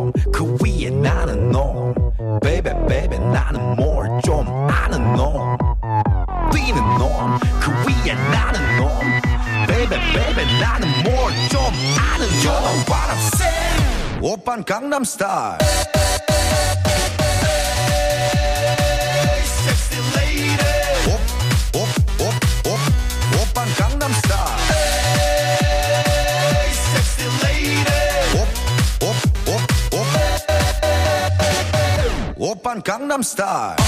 놈 그 위에 나는 놈 Baby baby 나는 뭘 좀 아는 놈 뛰는 놈 그 위에 나는 놈 Baby baby 나는 뭘 좀 아는 놈 You know what I'm saying 오빤 강남스타일 Sexy lady 오빤 강남스타일 Sexy lady 오빤 강남스타일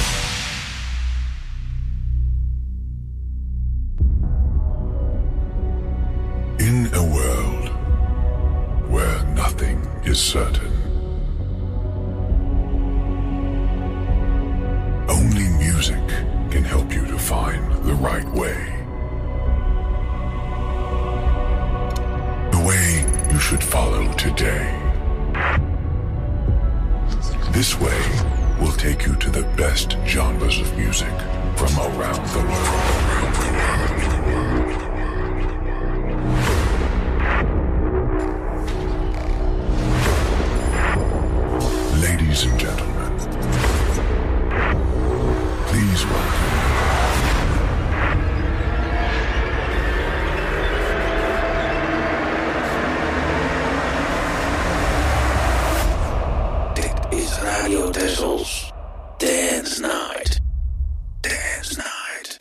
In a world where nothing is certain, only music can help you to find the right way. The way you should follow today. This way will take you to the best genres of music from around the world. Ladies and gentlemen, please welcome. Dit is Radio Tessels Dance Night. Dance Night.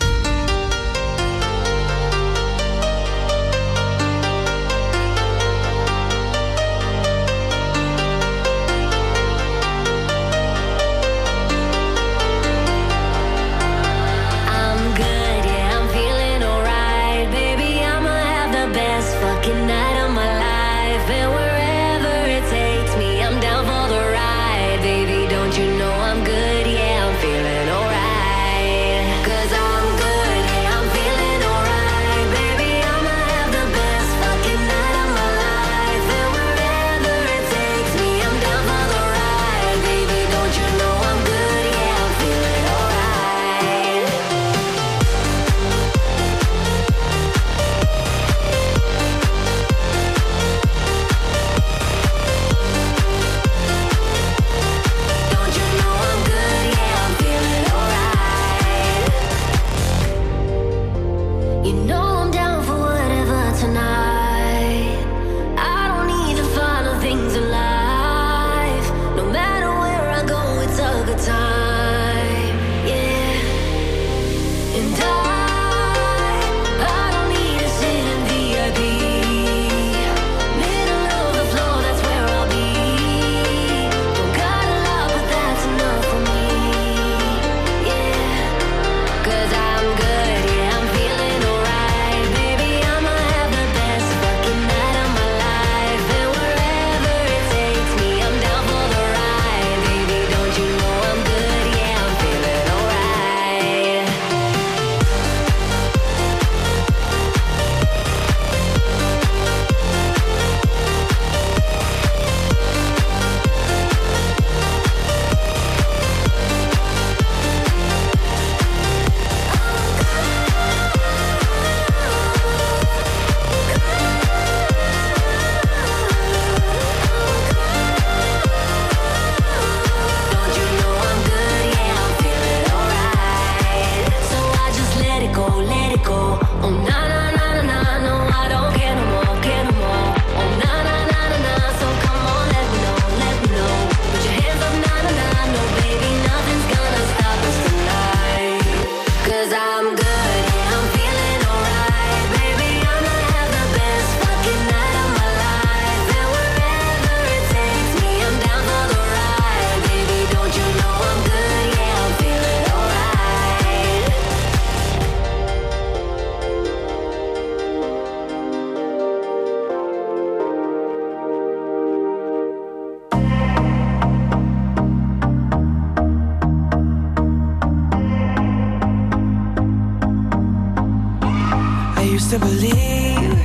to believe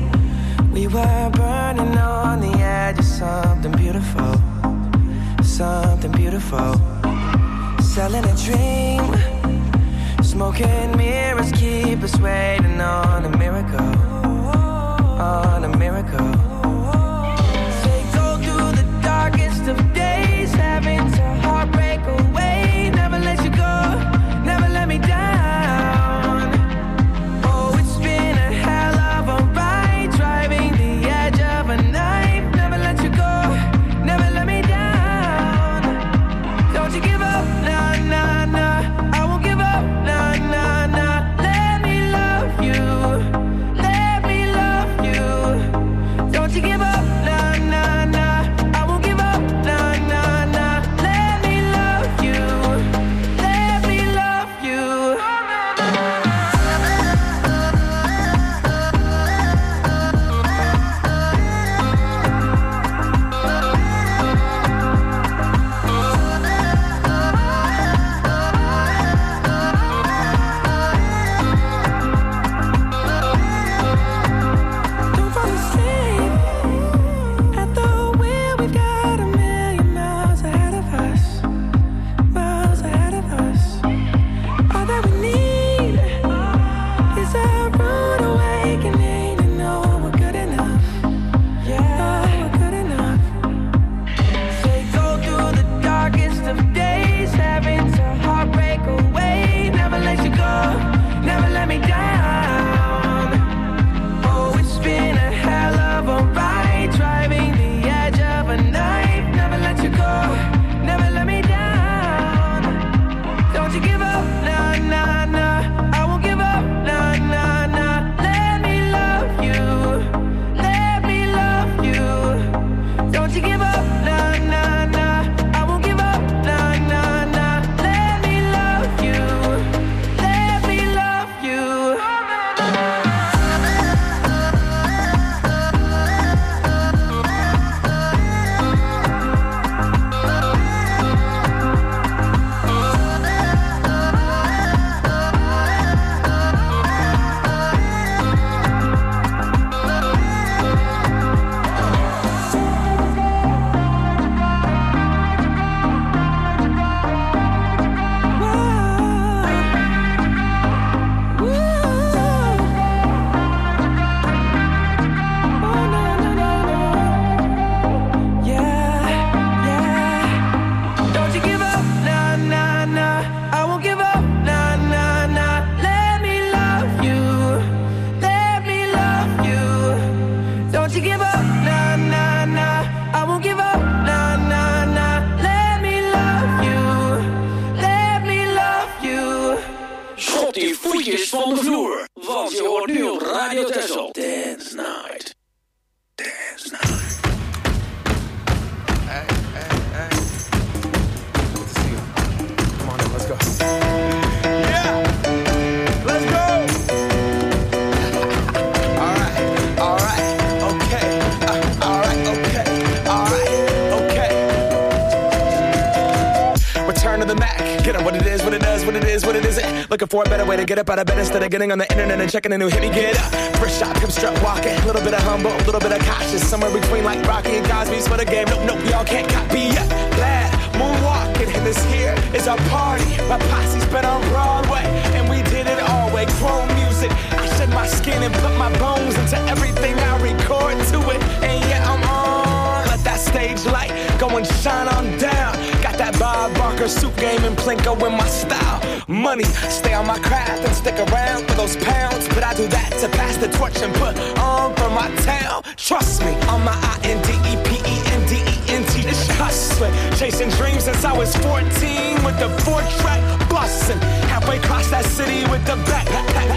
we were burning on the edge of something beautiful, something beautiful. Selling a dream, smoking mirrors keep us waiting on a miracle, on a miracle. Say go through the darkest je hoort nu op Radio Texel. Dance Night. Dance Night. Hey. Good to see you. Come on in, let's go. Yeah! Let's go! All right, okay. All right, okay. Return to the Mac. Get up what it is, what it does, what it is, what it isn't. Looking for a better way to get up out of bed instead of getting on the internet and checking a new hit. Me get up. First shot, pimp strut walking. A little bit of humble, a little bit of cautious. Somewhere between like Rocky and Cosby's for the game. Nope, y'all can't copy yet. Glad moonwalking, and this here is our party. My posse's been on Broadway, and we did it all way. Chrome music. I shed my skin and put my bones into everything I record to it. And yeah, I'm on. Let that stage light go and shine on down. Got that Bob Barker suit game and Plinko in my style. Money, stay on my craft and stick around for those pounds. But I do that to pass the torch and put on for my town. Trust me, on my INDEPENDENT. This hustling, chasing dreams since I was 14 with the 4-track bustin'. Halfway across that city with the back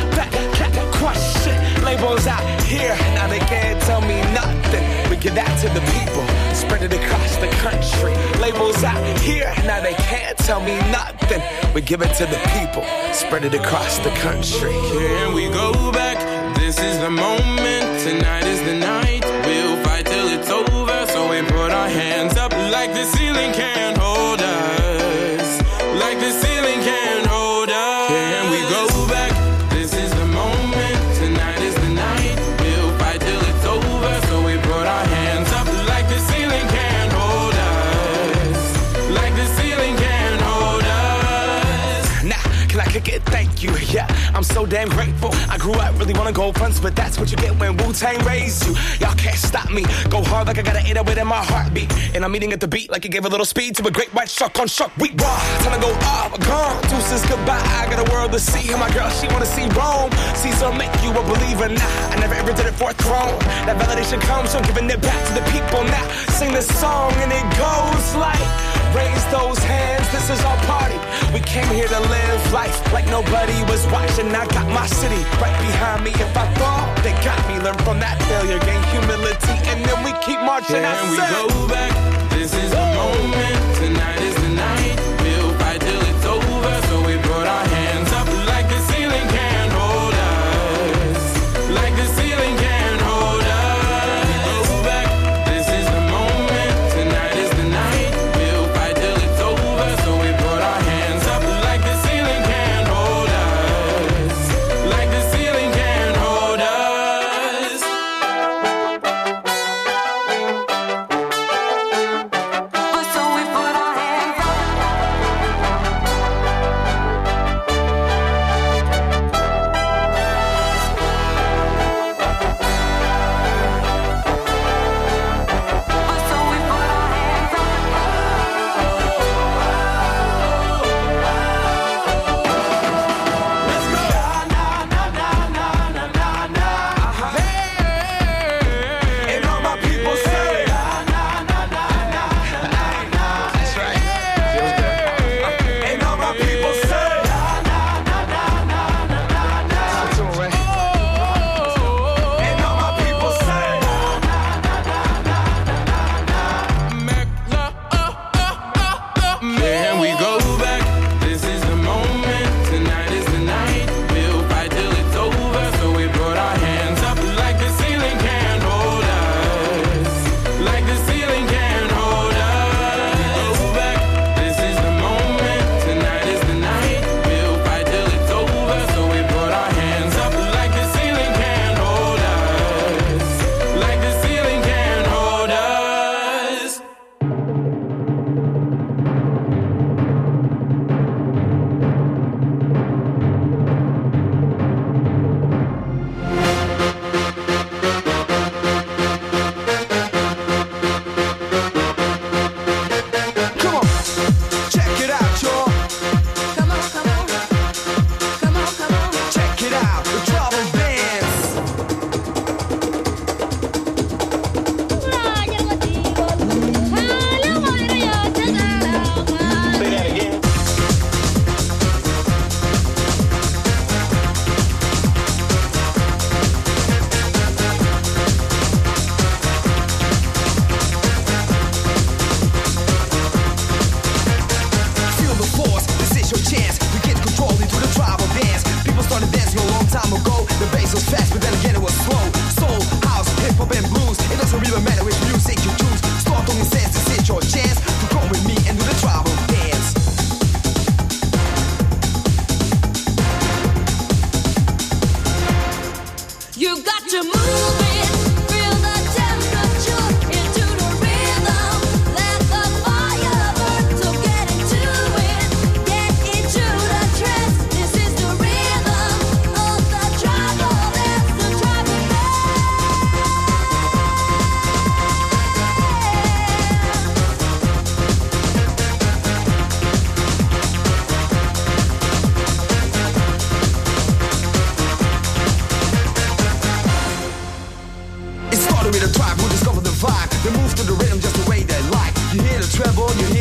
crush shit. Labels out here, now they can't tell me nothing. We give that to the people, spread it across the country. Labels out here, now they can't tell me nothing. We give it to the people, spread it across the country. Here we go back, this is the moment, tonight is the night. We'll fight till it's over, so we put our hands up like the ceiling can't hold us. Like the ceiling can't hold us. Here we go back, this is the moment, tonight is the night. We'll fight till it's over, so we put our hands up like the ceiling can't hold us. Like the ceiling can't hold us. Nah, can I kick it? Thank you, yeah, I'm so damn grateful. I grew up really wanna go fronts, but that's what you get when Wu-Tang raised you. Y'all can't stop me, go hard like I got an 808 in my heartbeat. And I'm eating at the beat like it gave a little speed to a great white shark on Shark Week. Raw, time to go off, gone, deuces goodbye. I got a world to see, and my girl, she wanna see Rome. Caesar make you a believer, nah, I never ever did it for a throne. That validation comes from giving it back to the people. Now, sing this song and it goes like, raise those hands, this is our party. We came here to live life like nobody was watching. I got my city right behind me. If I fall, they got me. Learn from that failure, gain humility, and then we keep marching. And we go back, this is the moment, tonight is the night. We'll fight till it's over, so we put our hands up like the ceiling can't hold us. Like the ceiling can't hold us. We go back, this is the moment, tonight is the night. We'll fight till it's over, so we put our hands up like the ceiling can't hold us. Like the ceiling can't hold us.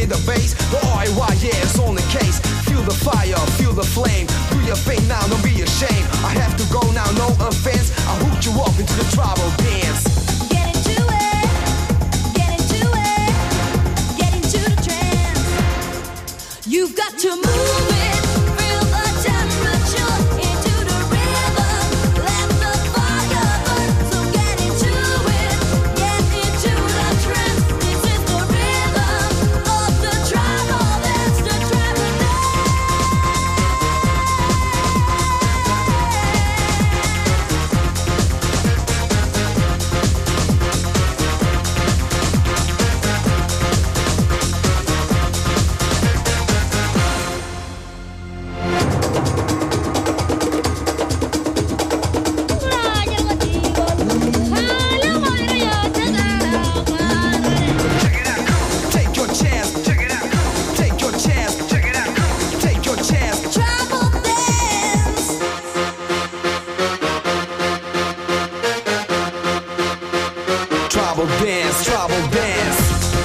hear the bass? The RAY, yeah, it's on the case. Feel the fire, feel the flame. Do your thing now, don't be ashamed. I have to go now, no offense. I hooked you up into the tribal dance. Get into it, get into it, get into the trance. You've got to move it, feel the temperature into the rhythm. Let the fire burn, so get into it, get into the trance. This is the rhythm of the tribal dance, the tribal dance. Take your chance, check it out. Take your chance, check it out. Take your chance. Tribal dance. Tribal dance, tribal dance.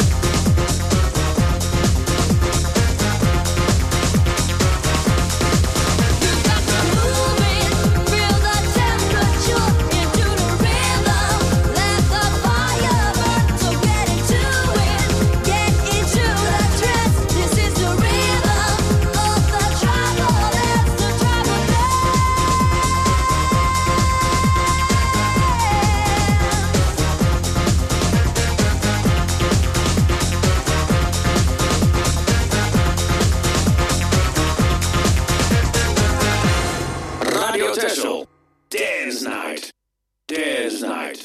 You've got to move it, feel the temperature into the rhythm. Let the fire burn, so get into it, get into the trance. This is the rhythm of the tribal dance, the tribal dance. Radio Texel. Dance Night. Dance Night.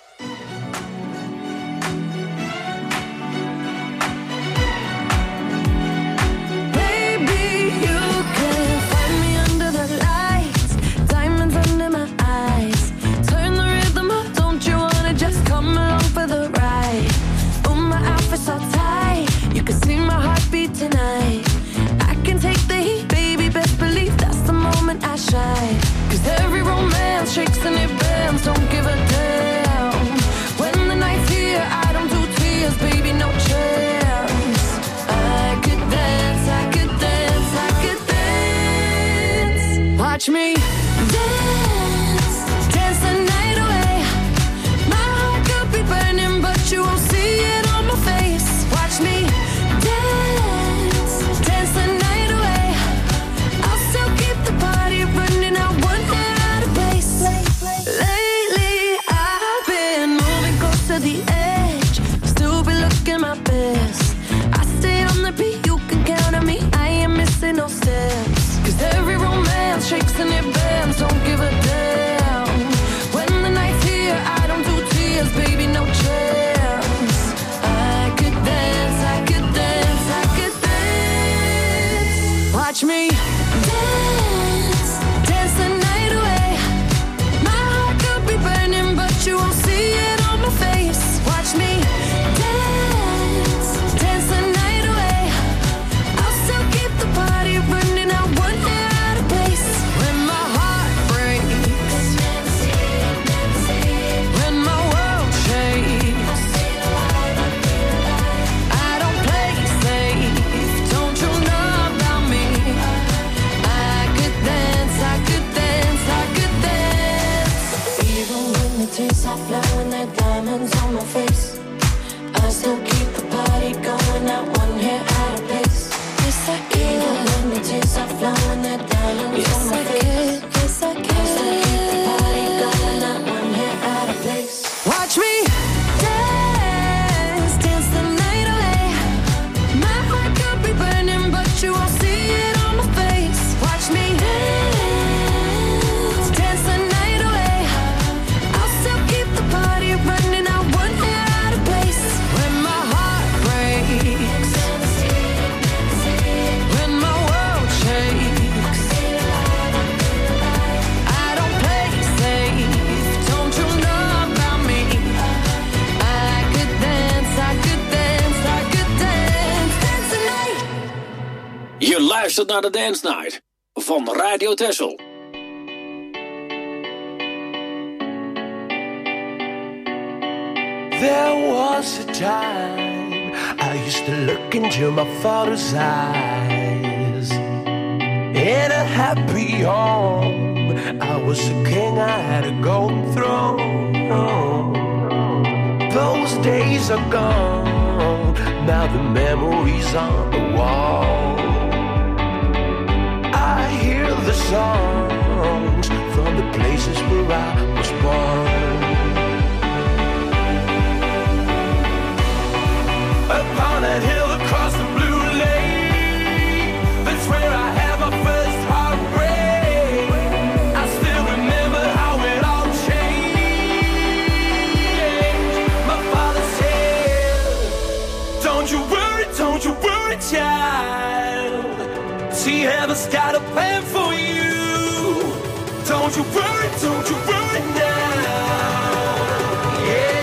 Baby, you can find me under the lights, diamonds under my eyes. Turn the rhythm up, don't you wanna just come along for the ride? Oh, my outfit's all tight, you can see my heartbeat tonight. I can take the heat, baby, best believe that's the moment I shine. 'Cause every romance shakes and it bends, don't give a damn. When the night's here, I don't do tears, baby, no chance. I could dance, I could dance, I could dance. Watch me dance, dance the night away. My heart could be burning, but you won't see it on my face. Watch me dance, dance the night away. I'll still keep the party running, I won't get out of place. Lately, I've been moving close to the edge, still be looking my best. I stay on the beat, you can count on me, I ain't missing no steps. 'Cause every romance shakes and it bends, don't give a damn. When the night's here, I don't do tears, baby, no chance. I could dance, I could dance, I could dance. Watch me dance, dance the night away. My heart could be burning, but you won't see it on my face. Watch me dance, dance the night away. I'll still keep the party running, I won't get out of place. When my heart breaks, when my world shakes, I don't play safe, don't you know about me? I could dance, I could dance, I could dance. Even when the tears are flowing, they're diamonds on my face. I still keep the party going, not one hair out of place. Yes, I can. Even when the tears are flowing, they're diamonds on my face. Yes, I can. I still keep the party going, not one hair out of place. Watch me dance, dance the night away. My heart could be burning, but you won't see it on my face. Watch me dance, dance the night away. I'll still keep the party running, I won't get out of place. When my heart breaks, when my world shakes, I don't play safe, don't you know about me? I could dance, I could dance, I could dance, dance the night. Je luistert naar de Dance Night van Radio Texel. There was a time I I used to look into my father's eyes. In a happy home, I was a king, I had a golden throne. Those days are gone, now the memories on the wall. I hear the songs from the places where I was born. Upon that hill across the blue lake, that's where I had my first heartbreak. I still remember how it all changed. My father said, don't you worry, child. See, heaven's got a plan for you. Don't you worry now. Yeah.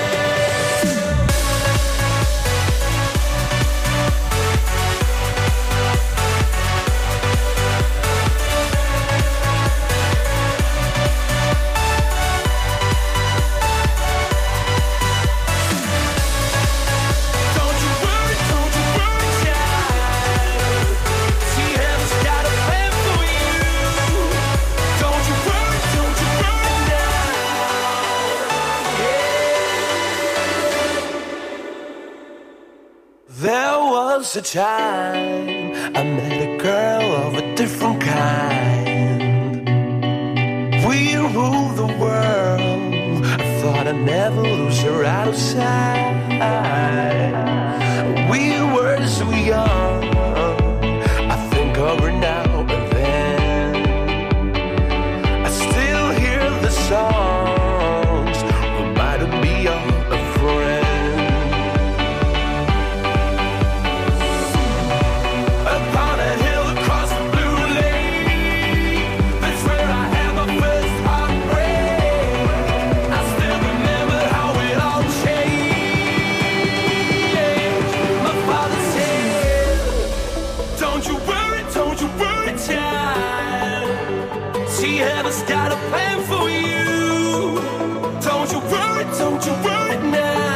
A time I met a girl of a different kind. We ruled the world. I thought I'd never lose her out of sight. We were so young. I think of her now and then. I still hear the songs reminding me of a friend. Heaven's got a plan for you. Don't you worry now.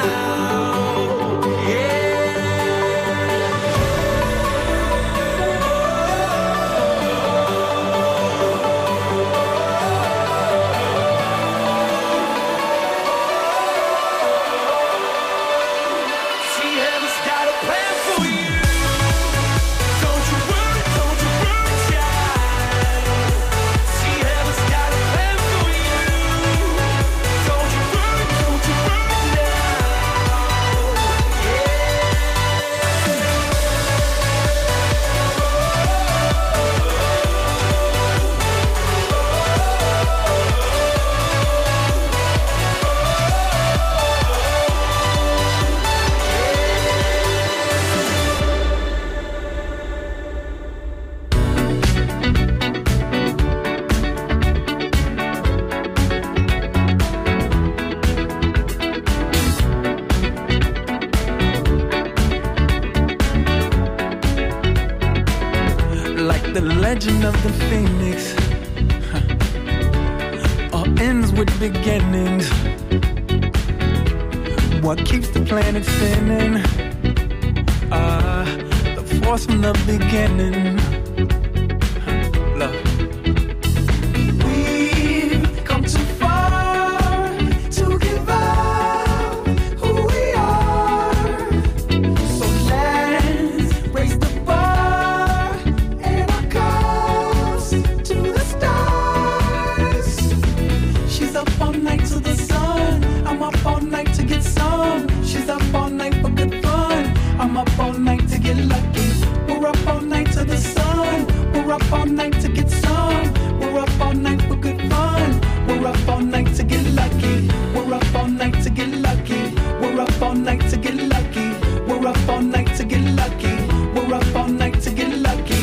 Legend of the Phoenix, all ends with beginnings. What keeps the planet spinning? The force from the beginning. Love. We've come too far to give up who we are. So let's raise the bar and our cups to the stars. She's up all night to the sun. I'm up all night to get some. She's up all night for good fun. I'm up all night to get lucky. We're up all night to the sun. We're up all night to get some. We're up all night for good fun. We're up all night to get lucky. We're up all night to get lucky. We're up all night to get lucky. We're up all night to get lucky. We're up all night to get lucky.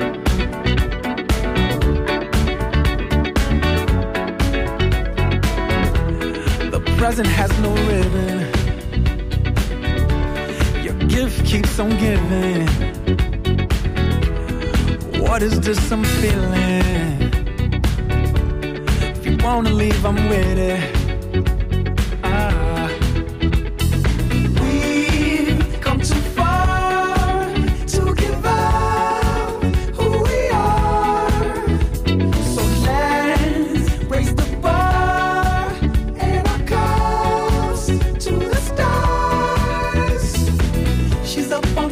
The present has no ribbon. Your gift keeps on giving. What is this I'm feeling? If you wanna leave, I'm with it. We've come too far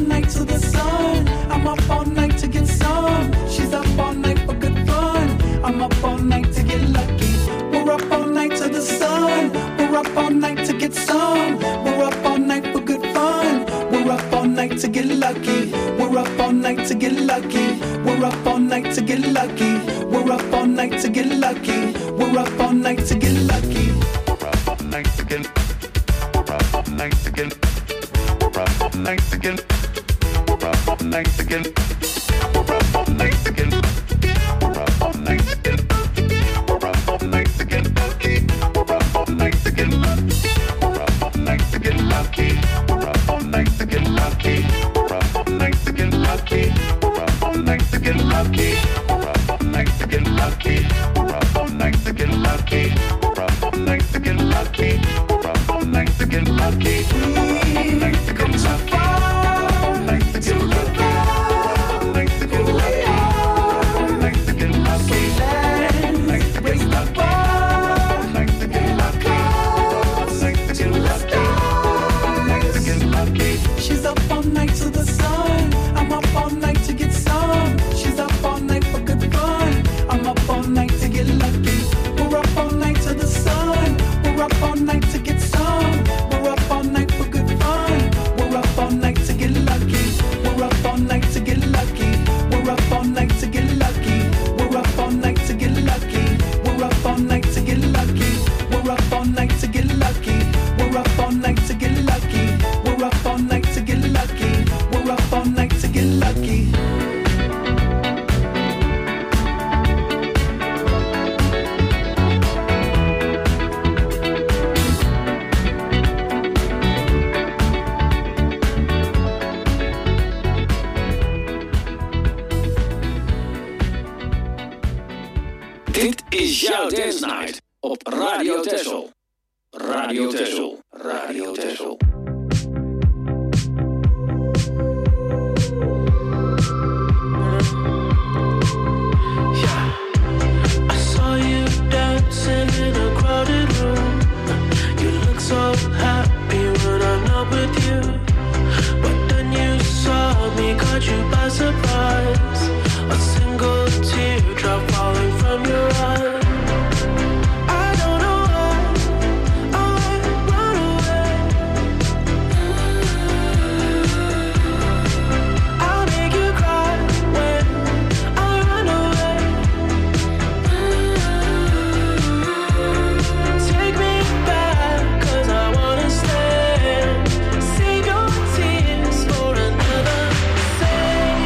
night to the sun. I'm up all night to get some. She's up all night for good fun. I'm up all night to get lucky. We're up all night to the sun. We're up all night to get some. We're up all night for good fun. We're up all night to get lucky. We're up all night to get lucky. We're up all night to get lucky. We're up all night to get lucky. We're up all night to get lucky. We're up all night to get. We're up all night to get. We're up all night to get. We're up all night to get. We're up all night to get. We're up all night to get. We're up all night to get lucky. We're up all night to get lucky. We're up all night to get lucky. We're up all night to get lucky. We're up all night to get lucky. We're up all night to get lucky. We're up all night to get lucky. We're up all night to get lucky. We're up all night to get lucky. We're up all night to get lucky. We come so far to get back who we are. So let's raise the bar and our cause to the stars. She's up all night to the sun. I'm up all night to get some. She's up all night for good fun. I'm up all night to get lucky. We're up all night to the sun. We're up all night to get some. We're up all night for good fun. We're up all night to get lucky. We're up all night to get lucky. We're up all night to get lucky. We're up all night to get lucky. We're up all night to get lucky. We're up all night to get lucky. We're up all night to get lucky. We're up all night to get lucky. We're up all night to get lucky. Dit is jouw Dance Night op Radio Texel. Radio Texel. Radio Texel. I saw you dancing in a crowded room. You look so happy when I'm not with you. But then you saw me, caught you by surprise. A single teardrop falling from your eye. I don't know why I run away. I'll make you cry when I run away. Take me back, 'cause I wanna stay. Save your tears for another. Say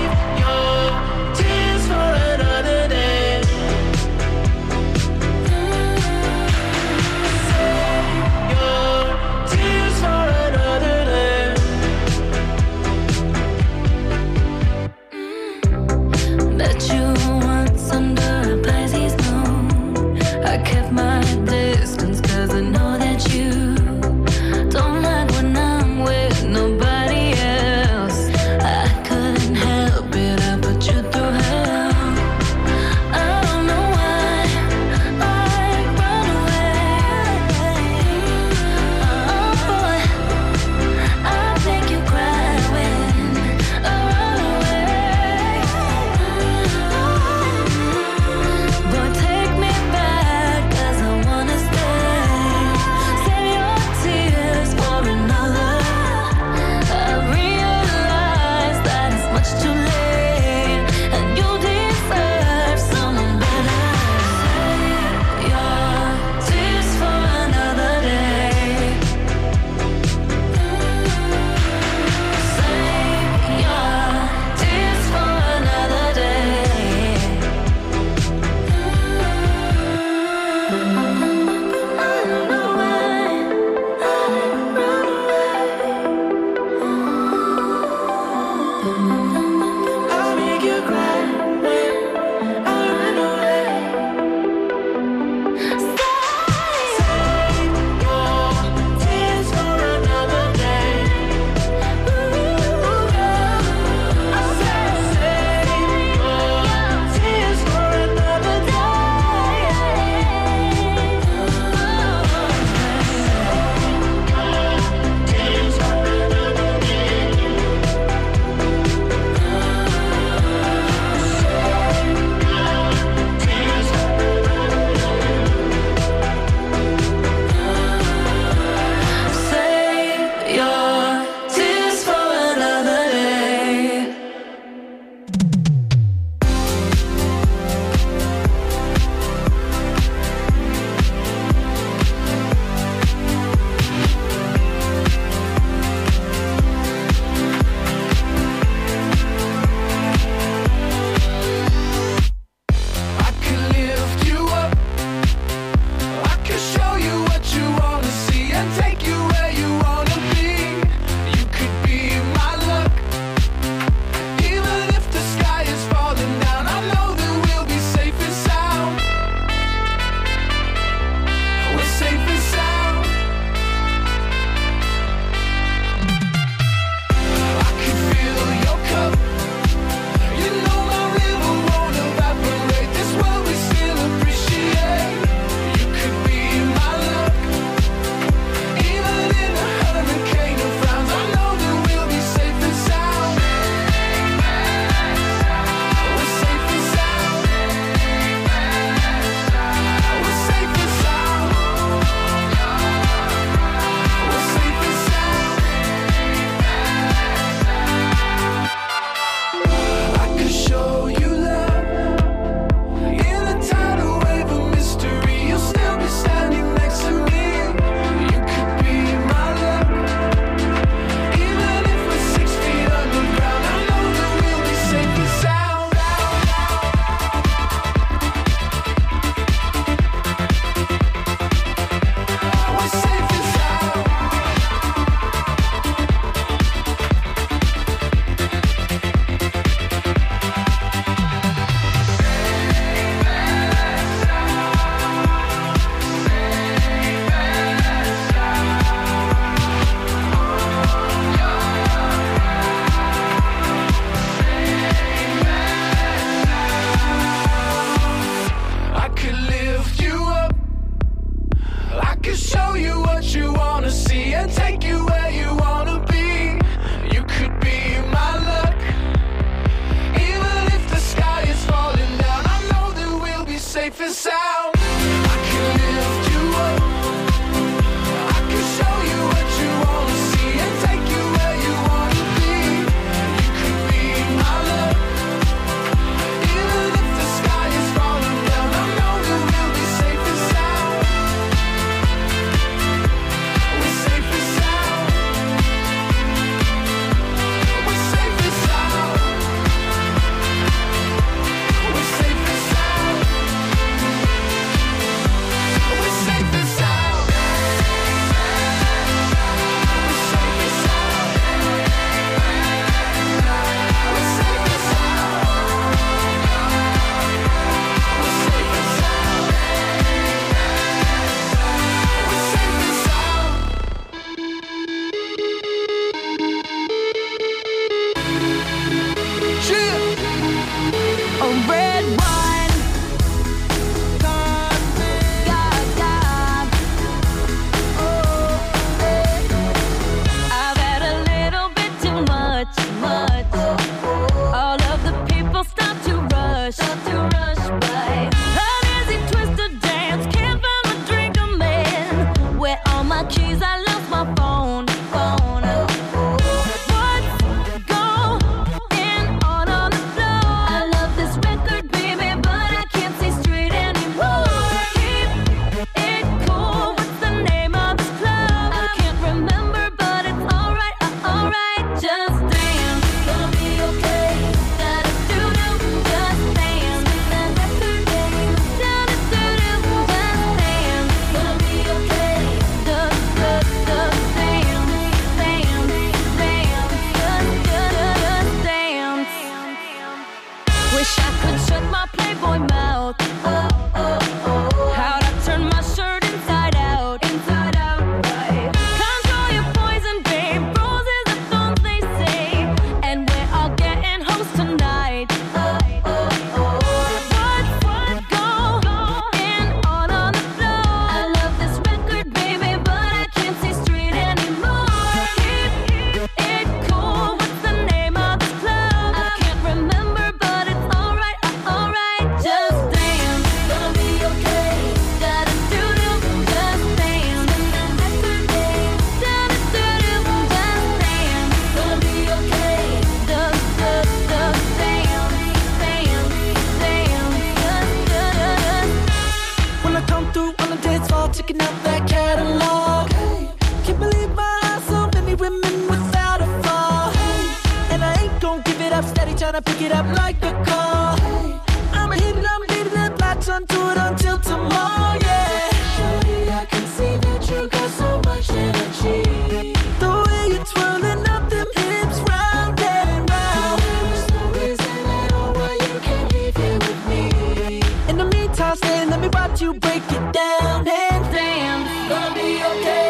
steady trying to pick it up like a call. I'm hitting that latch onto it until tomorrow, yeah. Shorty, I can see that you got so much energy. The way you're twirling up them hips round and round. There's no reason at all why you can't leave here with me. In the meantime, stay, let me watch you break it down. And damn, gonna be okay.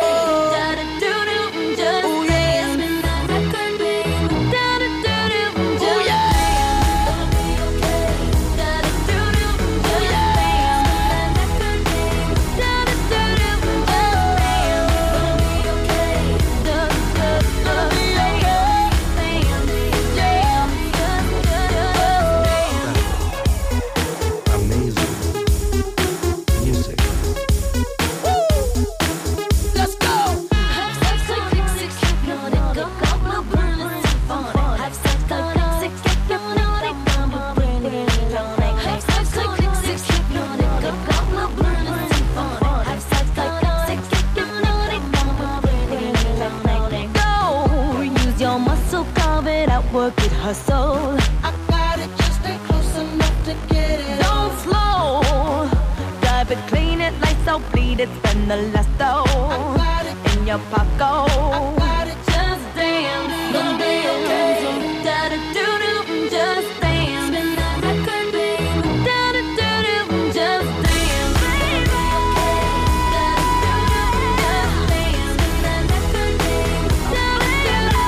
Work it, hustle. I got it, just stay close enough to get it. Don't slow. Drive it, clean it, lights out, bleed it, spend the last dough in your pocket. I got it, just dance. Gonna be okay. Da-da-do-do, just dance. Spin that record, baby. Da-da-do-do, just dance, baby. Da-da-do-do, just dance. Spin that record, baby. Da-da-do-do.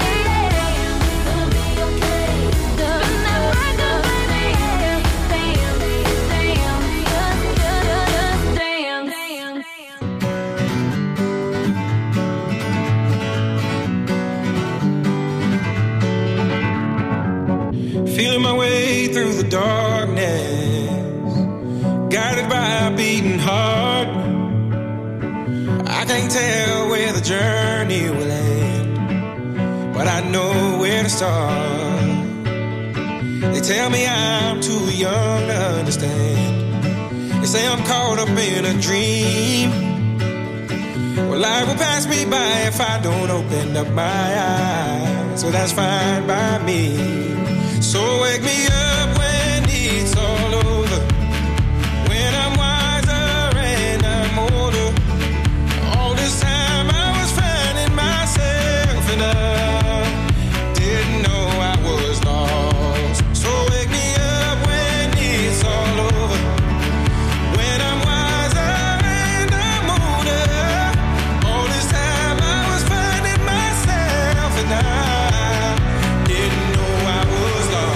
Feeling my way through the darkness, guided by a beating heart. I can't tell where the journey will end, but I know where to start. They tell me I'm too young to understand. They say I'm caught up in a dream. Well, life will pass me by if I don't open up my eyes, so that's fine by me. So wake me up when it's all over, when I'm wiser and I'm older. All this time I was finding myself and I didn't know I was lost. So wake me up when it's all over, when I'm wiser and I'm older. All this time I was finding myself and I didn't know I was lost.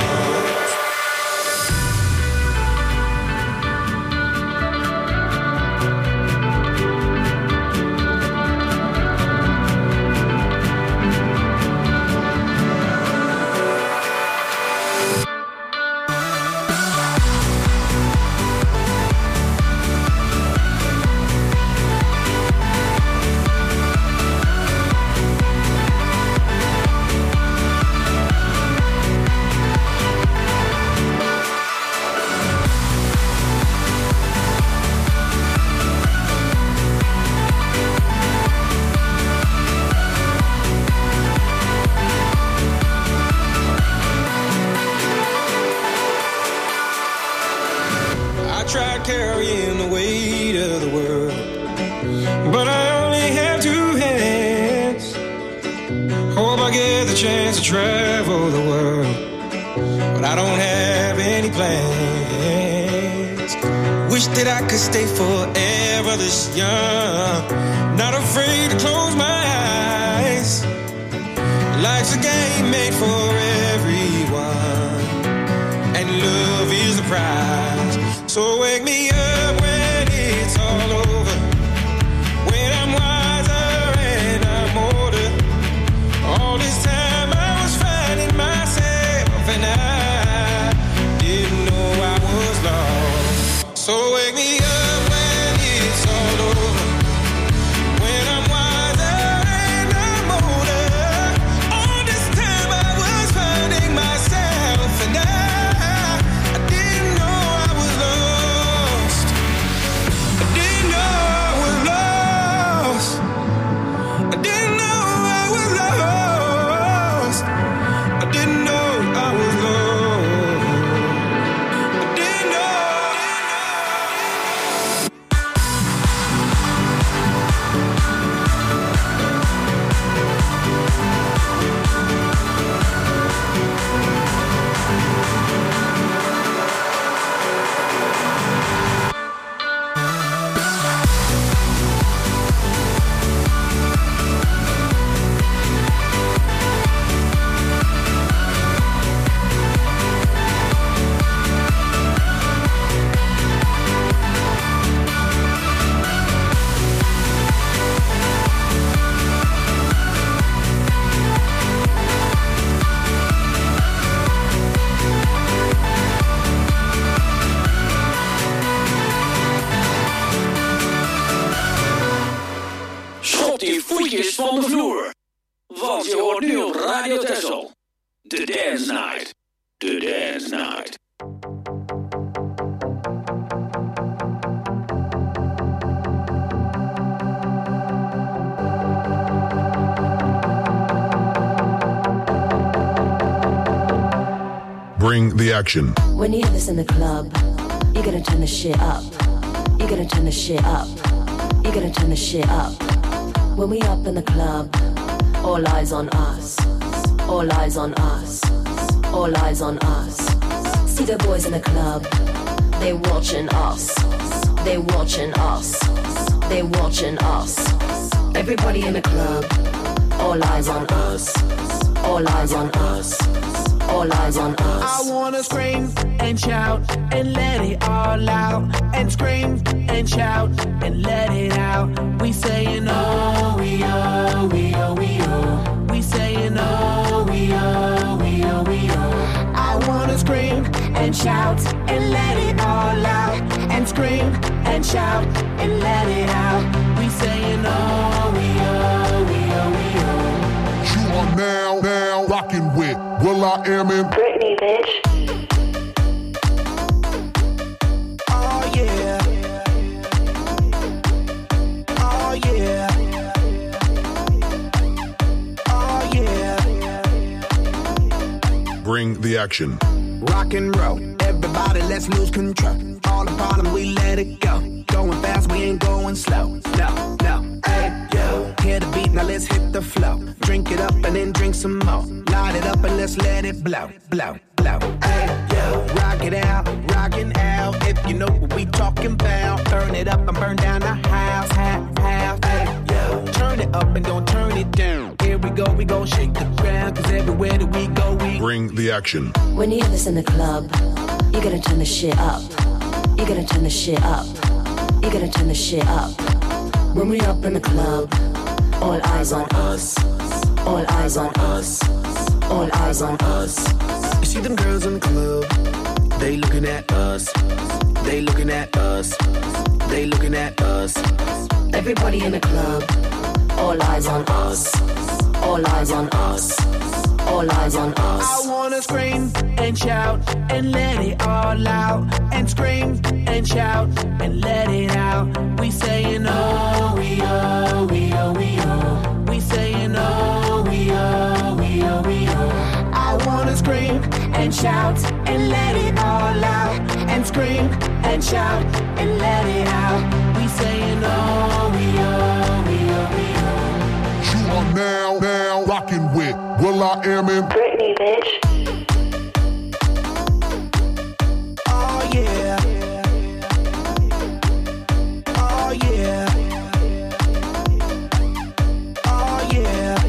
Tried carrying the weight of the world, but I only have two hands. Hope I get the chance to travel the world, but I don't have any plans. Wish that I could stay forever this young, not afraid to close my eyes. Life's a game made for everyone, and love is the prize. So wake me up when it's all over, when I'm wiser and I'm older. All this time I was finding myself and I didn't know I was lost. So wake me up when it's all over, when I'm wiser and I'm older. All this time I was Radio Texel. The Dance Night. The Dance Night. Bring the action. When you hear this in the club, you're gonna turn the shit up. You're gonna turn the shit up. You're gonna turn the shit up. When we up in the club, all eyes on us. All eyes on us. All eyes on us. See the boys in the club, they watching us. They watching us. They watching us. Everybody in the club, all eyes on us. All eyes on us. All eyes on us. I wanna scream and shout and let it all out. And scream and shout and let it out. We saying oh, we oh, we oh, we oh. We saying oh, we oh, we oh, we oh. I wanna scream and shout and let it all out. And scream and shout and let it out. We saying oh, we oh, we oh, we oh. You are now rocking with will.i.am in Britney, bitch. Oh yeah. Oh yeah. Oh yeah. Bring the action. Rock and roll, everybody let's lose control. All the bottom we let it go. Going fast, we ain't going slow. No, no, hey, yo. Hear the beat, now let's hit the flow. Drink it up and then drink some more. Light it up and let's let it blow, blow, blow. Hey, yo. Rock it out, rockin' out. If you know what we talking about. Burn it up and burn down the house, half, hey, yo. Turn it up and don't turn it down. Here we go shake the ground. Cause everywhere that we go, we bring the action. When you hear this in the club, you're gonna turn the shit up. You're gonna turn the shit up. You're gonna turn the shit up. When we up in the club, all eyes on us. All eyes on us. All eyes on us. You see them girls in the club, they looking at us. They looking at us. They looking at us. Everybody in the club, all eyes on us. All eyes on us. All eyes on us. I wanna scream and shout and let it all out. And scream and shout and let it out. We saying oh, we oh, we oh, we oh. We saying oh, we oh, we oh, we oh. I wanna scream and shout and let it all out. And scream and shout and let it out. We saying oh, we oh, we oh, we oh. You are now rocking with will.i.am in Britney, bitch. Oh yeah. Oh yeah. Oh yeah.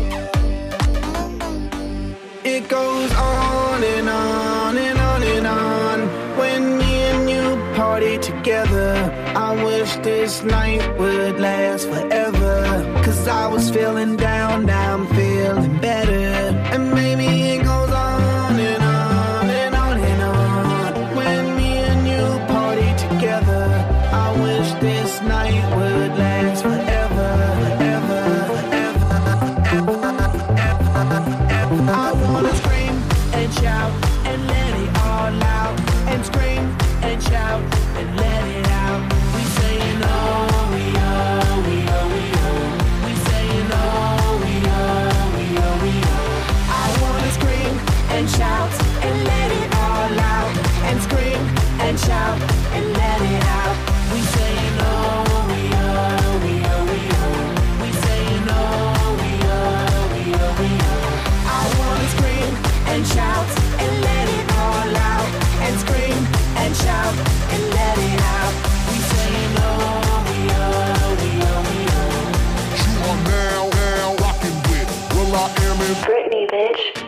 It goes on and on and on and on. When me and you party together, I wish this night would last forever. Cause I was feeling down, now I'm feeling better. And maybe it goes on and on and on and on. When me and you party together, I wish this night would last forever, forever, forever, forever, forever. I wanna scream and shout and let it all out. And scream and shout and let it out. We saying oh, we oh, we oh, we oh. We saying oh, we oh, we oh, we oh. I wanna scream and shout and let it all out. And scream and shout and let it out. We saying oh, we oh, we oh, we oh. We saying oh, we oh, we oh, we oh. I wanna scream and shout and let it all out. And scream and shout and let it out. We saying oh, we oh, we oh, we oh. You are now rocking with will.i.am in Britney, bitch.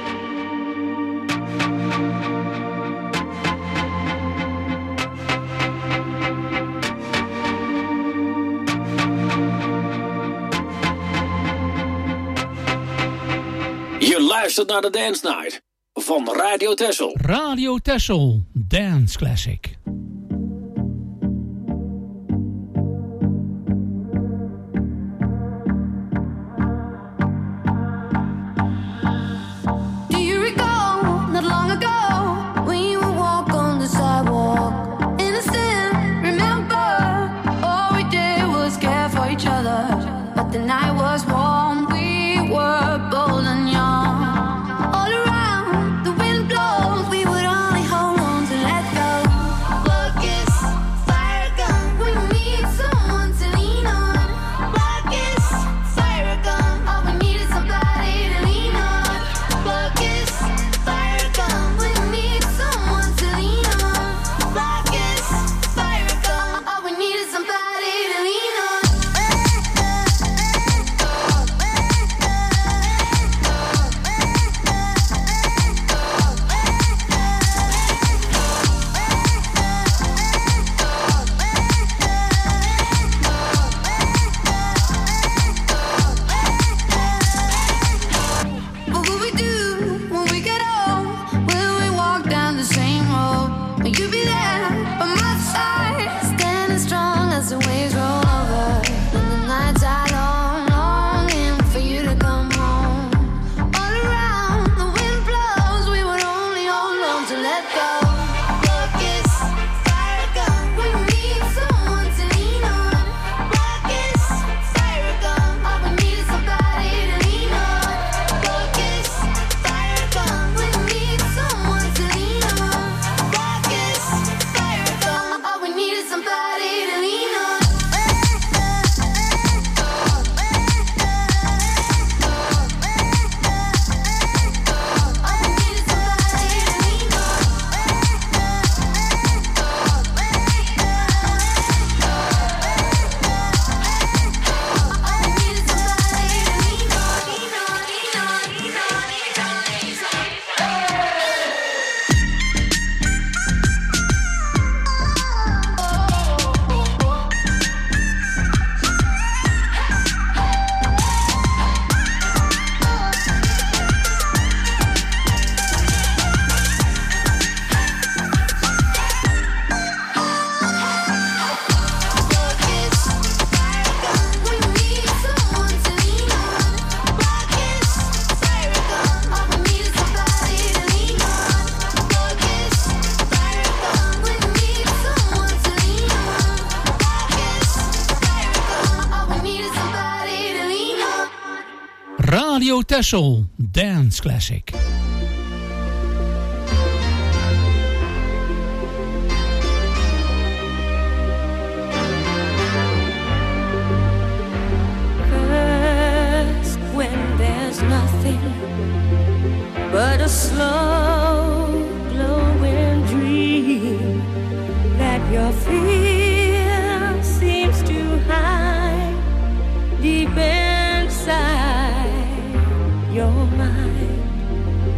Je luistert naar de Dance Night van Radio Texel. Radio Texel, Dance Classic. you be there by my side, standing strong as the waves roll over, and the nights are long, longing for you to come home. All around, the wind blows, we would only hold on to let go. Focus, fire gun, we need someone to lean on. Focus, fire gun, all we need is somebody to lean on. Focus, fire gun, we need someone to lean on. Focus, fire gun, all we need is somebody to lean on. Radio Texel Dance Classic. First, when there's nothing but a slow glowing dream that your fear seems to hide deep inside your mind.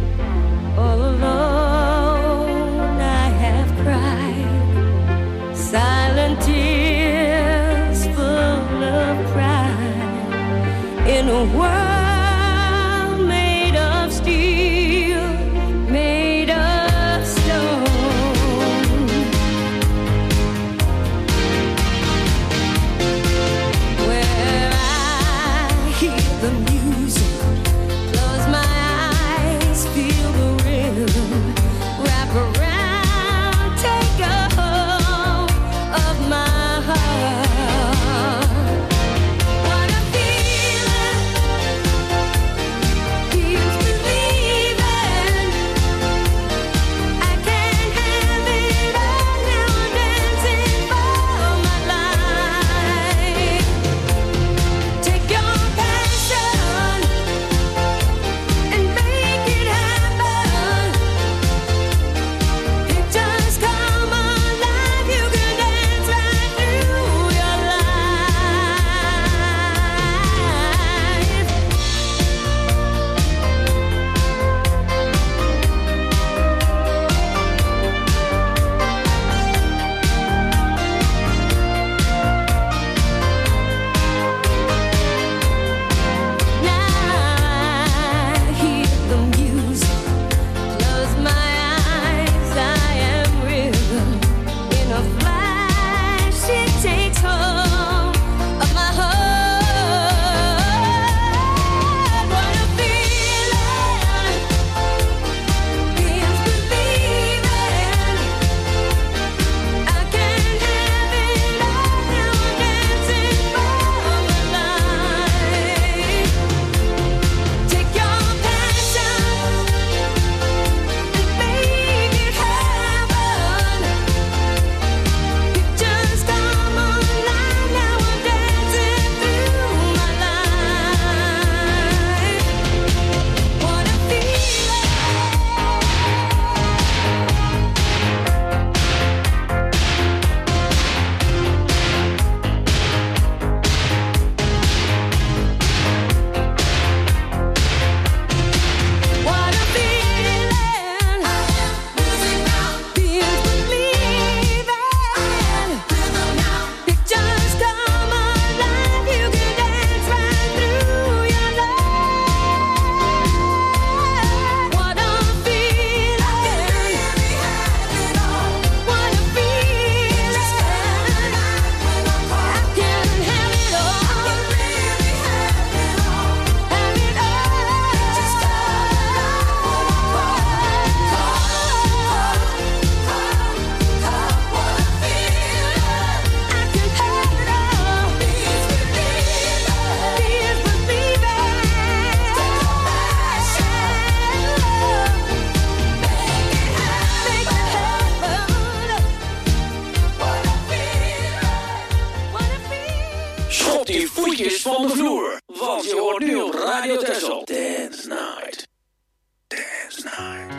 voetjes van de vloer. Want je hoort nu op Radio Texel. Dance Night. Dance Night.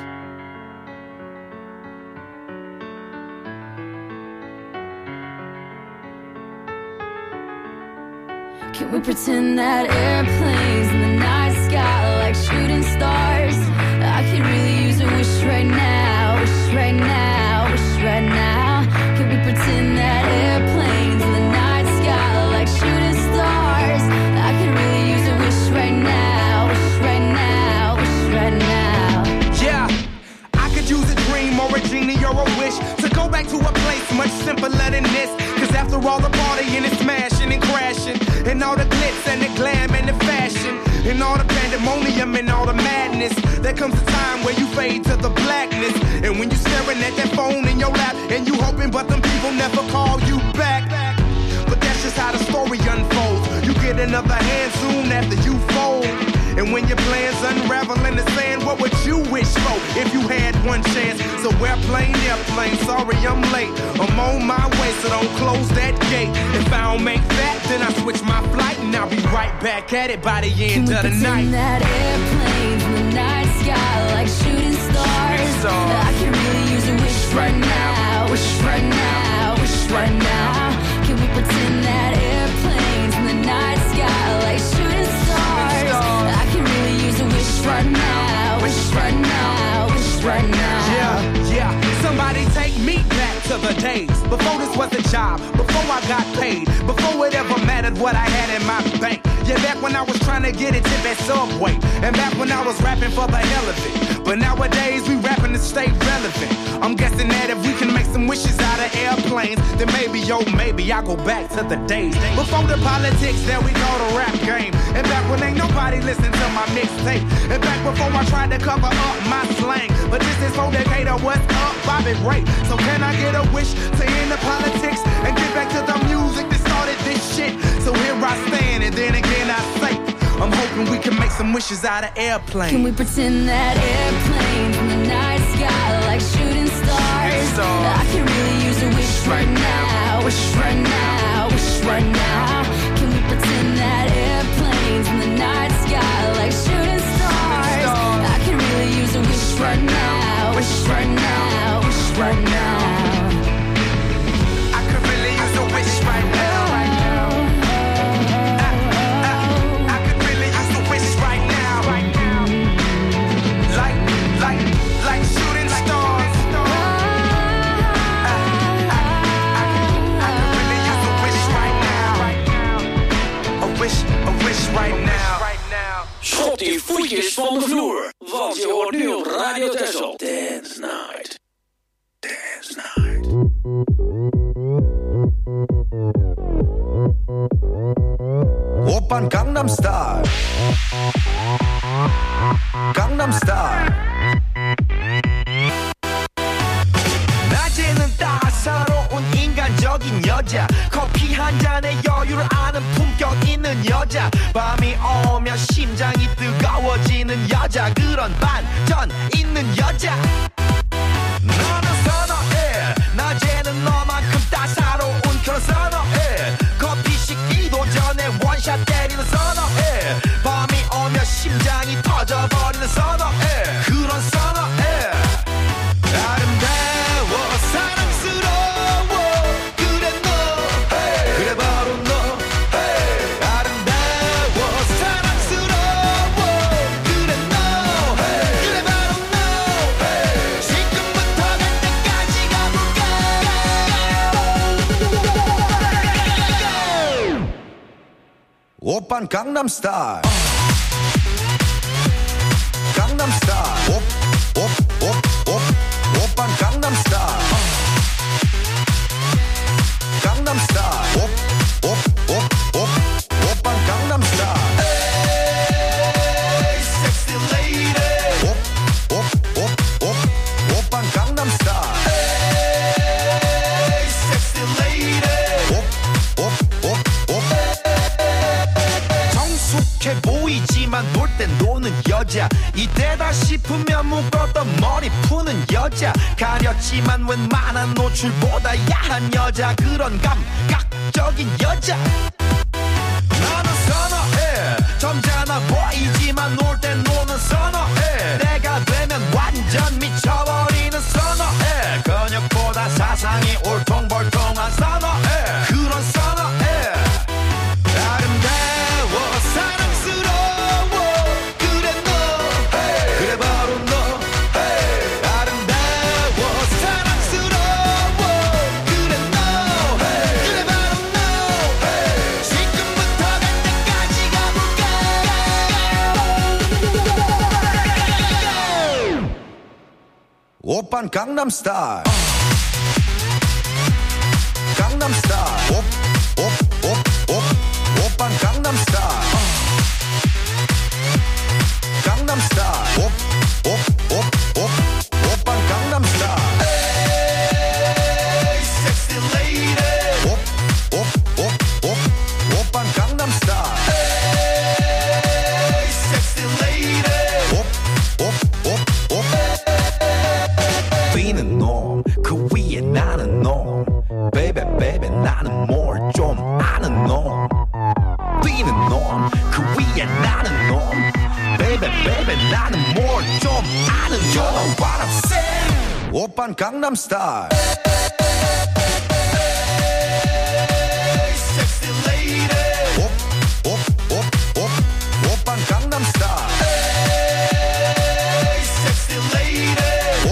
Can we pretend that airplanes in the night sky are like shooting stars? I could really use a wish right now, wish right now, wish right now. Can we pretend that airplanes in the night sky are like shooting stars? I could really use a wish right now, wish right now, wish right now. Yeah, I could use a dream or a genie or a wish to go back to a place much simpler than this. Cause after all the partying and smashing and crashing, and all the glitz and the glam and the fashion, and all the pandemonium and all the madness, there comes a time where you fade to the blackness. And when you staring at that phone in your lap, and you hoping but them people never call you back. But that's just how the story unfolds. You get another hand soon after you fold. And when your plans unravel in the sand, what would you wish for if you had one chance? So airplane, sorry I'm late. I'm on my way, so don't close that gate. If I don't make that, then I switch my flight, and I'll be right back at it by the end of the night. That airplanes in the night sky like shooting stars. I can really use a wish right now, wish right now, wish right now. Can we pretend that airplanes in the night sky like shooting stars? I can really use a wish right now, wish right now, wish right now. Yeah, somebody take me back to the days before this was a job, before I got paid, before it ever mattered what I had in my bank. Yeah, back when I was trying to get a tip at Subway, and back when I was rapping for the hell of it. But nowadays we rapping to stay relevant. I'm guessing that if we can make some wishes out of airplanes, then maybe, oh maybe I'll go back to the days before the politics that we call the rap game. And back when ain't nobody listened to my mixtape. And back before I tried to cover up my slang. But this is for Decatur, what's up, Bobby Ray? So can I get a wish to end the politics and get back to the music that started this shit? So here I stand, and then again I say, I'm hoping we can make some wishes out of airplanes. Can we pretend that airplanes in the night sky like shooting stars? I can really use a wish right now, wish right now, wish right now. Can we pretend that airplanes in the night sky like shooting stars? I can really use a wish right now, wish right now, wish right now. I could really use a wish right now. Schop die voetjes van de vloer, want je hoort nu op Radio Texel. Dance Night. Dance Night. 오빤 강남 스타일 강남 스타일 낮에는 따사로운 인간적인 여자 커피 한 잔에 여유를 아는 품격 있는 여자 밤이 오면 심장이 뜨거워지는 여자 그런 반전 있는 여자 너는 선호해 낮에는 너만큼 따사로운 그런 선호해 커피 식기도 전에 원샷 때리는 선호해 밤이 오면 심장이 터져버리는 선호해 그런 선호해 아름다워 사랑스러워 그래 너 hey. 그래 바로 너 hey. 아름다워 사랑스러워 그래 너 hey. 그래 바로 너 hey. 지금부터 갈 때까지 가볼까 오빤 강남스타일 강남스타일 오빤 강남스타일 강남스타일 오빤 강남스타일 에이 섹시 레이디 오빤 강남스타일 에이 섹시 레이디 정숙해 보이지만 놀 땐 노는 여자 이때다 싶으면 묶었던 머리 푸는 여자 가렸지만 웬만한 노출보다 야한 여자 그런 감각적인 여자 나는 점잖아 보이지만 놀 땐 노는 선어해 내가 되면 완전 미쳐버리는 선어해 근육보다 사상이 울퉁불퉁한 선어해 그런 선어해 아름다워 사랑스러워 그래 너 그래 바로 너 아름다워 사랑스러워 그래 너 그래 바로 너 지금부터 갈 때까지 가볼까 오빤 강남스타일 강남스타일 오빤 강남스타일 강남스타일 오빤 강남스타일 에이 섹시 레이디 오빤 강남스타일 에이 섹시 레이디 뛰는 놈 그 위에 나는 놈 Baby baby 나는 뭘 좀 아는 놈 뛰는 놈 그 위에 나는 놈 Baby baby 나는 뭘 좀 아는 놈 You know what I'm saying 오빤 강남스타일 Sexy lady 오빤 강남스타일 Sexy lady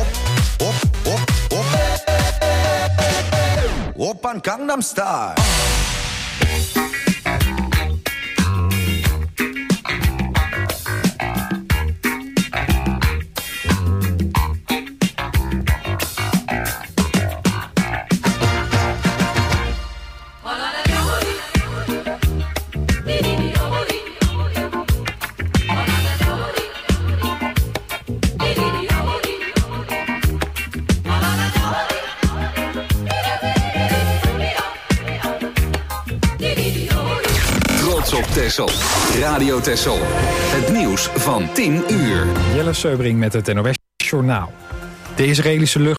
오빤 강남스타일 Op Texel. Radio Texel. Het nieuws van 10 uur. Jelle Seubring met het NOS Journaal. De Israëlische lucht